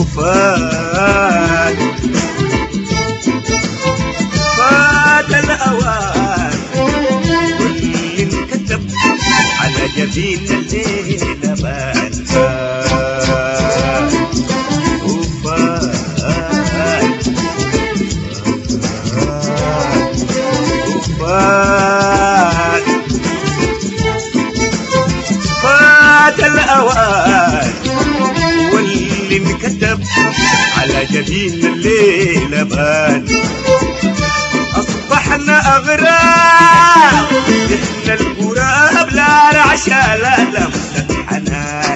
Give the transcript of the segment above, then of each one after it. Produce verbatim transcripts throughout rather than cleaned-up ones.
وفات فات الأوان واللي انكتب على جبين الليلة بان فات وفات وفات فات الأوان واللي انكتب على جبين الليلة بان أصبحنا أغراب إحنا الغراب لا رعشة لا لمسة حنان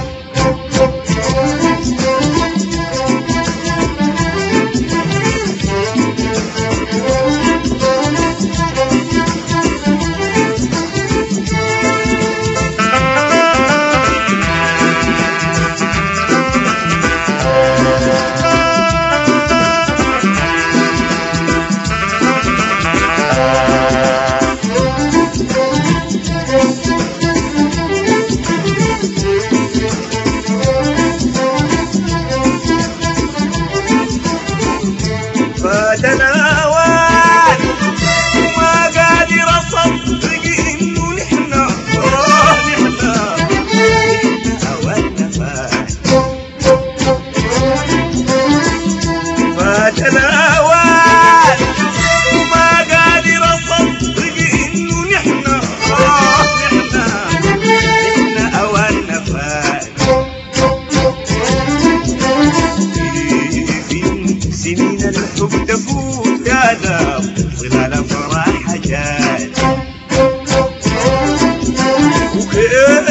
فاتنا أوان وما قادر أصدق إنه نحنا آه نحنا نحنا أواننا فات فاتنا أوان وما قادر أصدق إنه نحنا آه نحنا نحنا أواننا فات سنين الحب تفوت يا دام ظلال فرح جات وكيف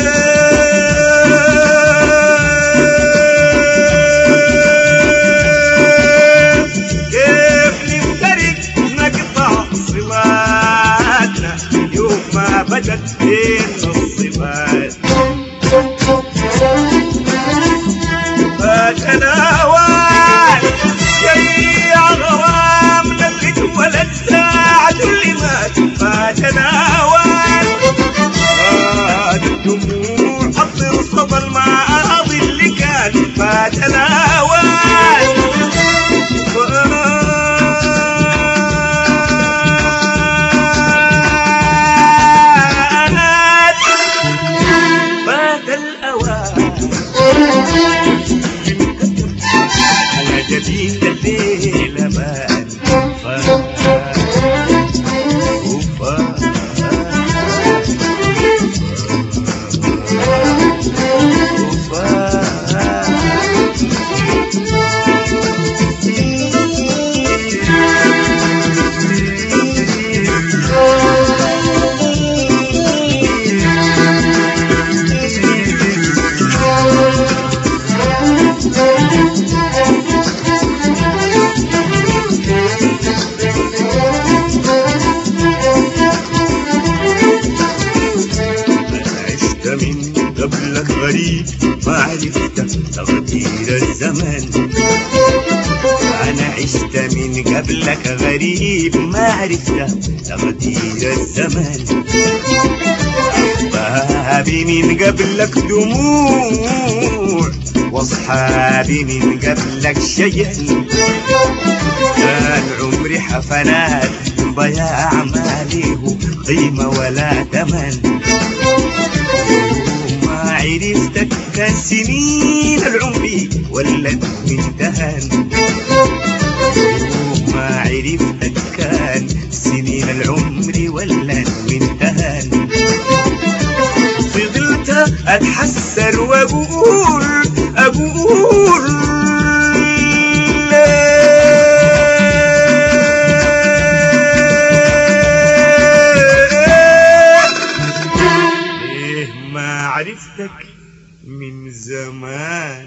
كيف نفترق نقطع صلاتنا يوم ما بدت بيننا الصفات فاتنا أوان يا غرامنا اللي اتولد ساعة اللي مات فاتنا أوان فات الدموع حضر صدى الماضي اللي كان فاتنا أوان فات الأوان على جبين الليلة بان فات وفات قبلك غريب ما عرفت تغيير الزمن أنا عشت من قبلك غريب ما عرفت تغيير الزمن أحبابي من قبلك دموع وأصحابي من قبلك شجن كان عمري حفلات ضياع ما له قيمة ولا ثمن عرفتك كان سنين العمر ولد وانتهن ما عرفتك كان سنين العمر ولد وانتهن فضلت اتحسر واقول اقول ليه ما عرفتك من زمان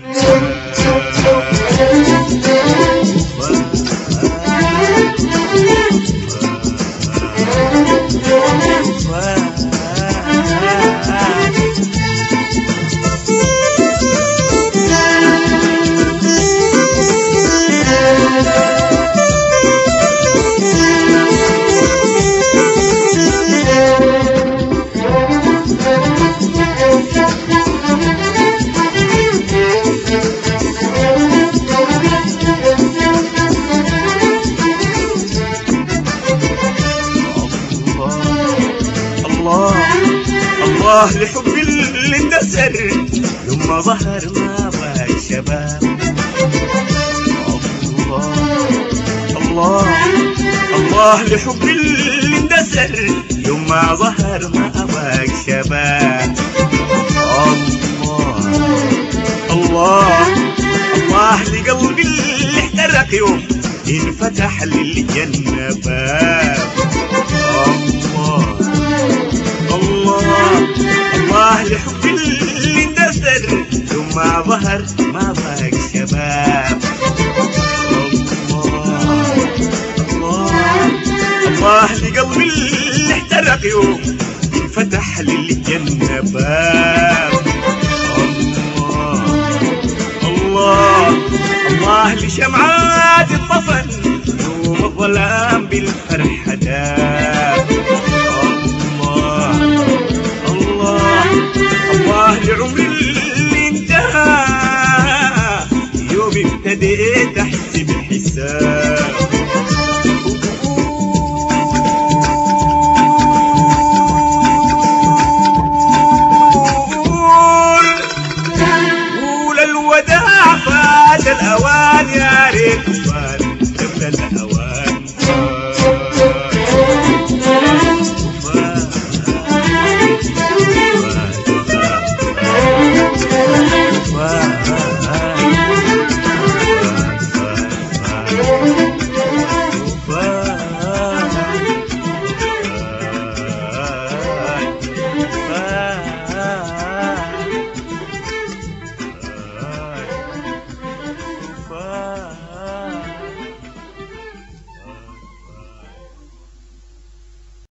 الله لحب اللي اندثر يوم ما ظهر ما باك شباب. الله الله الله لحب اللي اندثر يوم ما ظهر ما باك شباب. الله الله الله لقلبي اللي احترق يوم انفتح للجنة باب. الله الله الله لحب اللي اندثر يوم ما ظهر ما باك شباب. الله الله الله لقلبي اللي احترق يوم انفتح للجنة باب. الله الله لشمعات الطفن يوم الظلام بالفرح داب. الله الله الله لعمري اللي انتهى يوم ابتديت احسب الحساب.